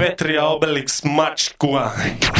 Petri ja Obelix matchkua.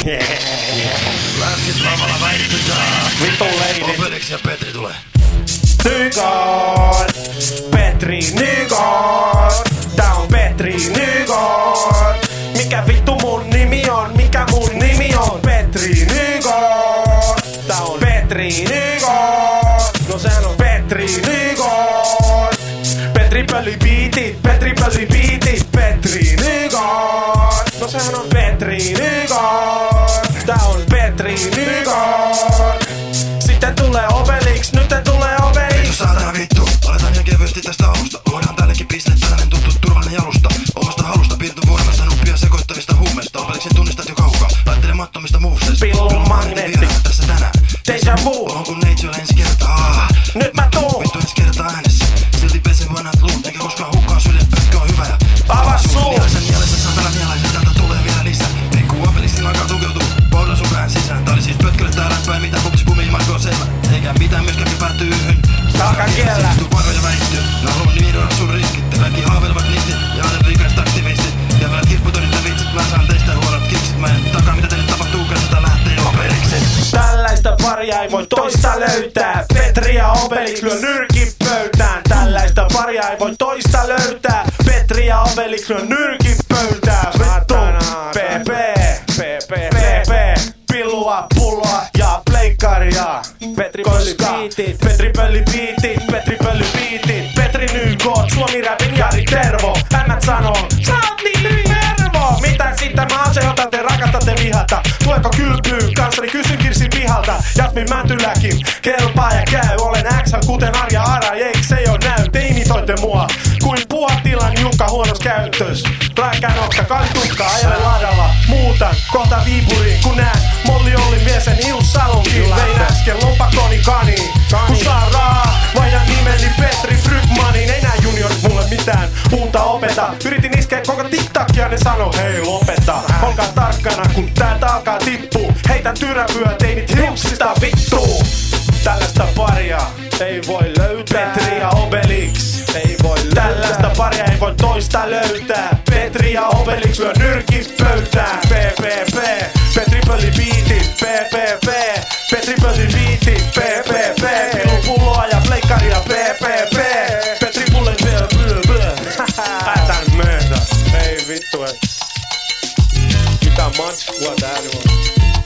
Läskit lavalla väistytään. Vittu leidit. Obelix ja Petri tulee. Nygård, Petri Nygård. Tää on Petri Nygård. Mikä vittu mun nimi on? Mikä mun nimi on? Petri Nygård. Tää on Petri Nygård. No sehän on Petri Nygård. Petri pöli biitit, Petri pöli biitit. Petri Nygård. No sehän on Petri Nygård. Tää on Petri Nygård. Sitten tulee Obelix, nyt tulee Obelix. Vittu saatana vittu, aletaan ihan kevyesti tästä alusta. Luodaan tällekin piste, tällainen tuttu turvallinen jalusta. Omasta halusta piirty voimasta, nuppia sekoittavista huumeista. Obelixin tunnistat jo kaukaa, laittelemattomista moveseista. Pillun magneetti, tässä tänään. deja vu. Oon kun neitsi ole ensi kertaa. Nyt mä tuun. Vittu ensi kertaa äänessä. Silti pesen vanhat luut, eikä koskaan hukkaan sylje, pötkö on hyvä ja Ava suu. Mielaisen mielessä saatana mielaisen, täältä tulee vielä lisää. Ei kun Obelixin alkaa tukeutuu, poudella sun pään sisään. Tää oli siis pötkölle tää räppää, mitä puksi pumi ilmaiko on selvä. Eikä mitään myöskään päättyy yhyn. Alkaa kiellä. Istuu paikoja väittyy, mä haluun nimidoida sun riskit. Kaikki haaveilevat nistit ja olen riikaiset aktivistit. Ja välät kirpputorit ja vitsit, mä saan teistä huolot kiksit. Mä en takaa mitä teille tapahtuu, kun sitä lähtee Obelixit. Tällaista paria ei voi toista löytää. Petri ja Obelix lyö nyrkin pöytään. Tällaista paria ei voi toista löytää. Petri ja Obelix lyö nyrkin pöytään. Vittu, PP, pillua, pulloa ja pleikkaria. Petri pölli biitit, Petri pölli biitit, Petri pölli biitit. Petri Nygård, Suomi räpin Jari Tervo. Ämmät sanoo, sä oot niin nervo. Mitä sitten mä aseotan, te rakastatte vihata. Tuleeko kylpyyn kanssani, kysyn Kirsin pihalta. Jasmin Mäntyläkin, kelpaa ja käy. Olen X kuten Arja Ara, eiks se jo näy. Te imitoitte mua, kuin Puotilan Jukka huonos käytös. Rääkkänokka, kalitukka, ajele ladalla. Muutan, kohta Viipuriin, kun näen Molli Ollin vie sen Ilsalonkin. Vein äsken lompakoni kaniin, kun saa rahaa. Vaihdan nimeni Petri Frykmanin. Ei nää juniorit mulle mitään uutta opeta. Yritin iskeä koko TikTokia, ne sano hei lopeta. Olkaa tarkkana, kun täältä alkaa tippuu. Heitän tyrävyä teinit hipsistä vittuu. Tällaista paria ei voi löytää. Petri ja Obelix ei voi löytää. Tällaista paria ei voi toista löytää. Petri ja Obelix lyö nyrkit pöytään. PPP, Petri pölli biitit. PPP, Petri pölli biitit. PPP, pilun pulloa ja pleikkaria. PPP, Petri pullen blö. Päätän myötä. Ei vittu, mikä matchkua tää nyt on.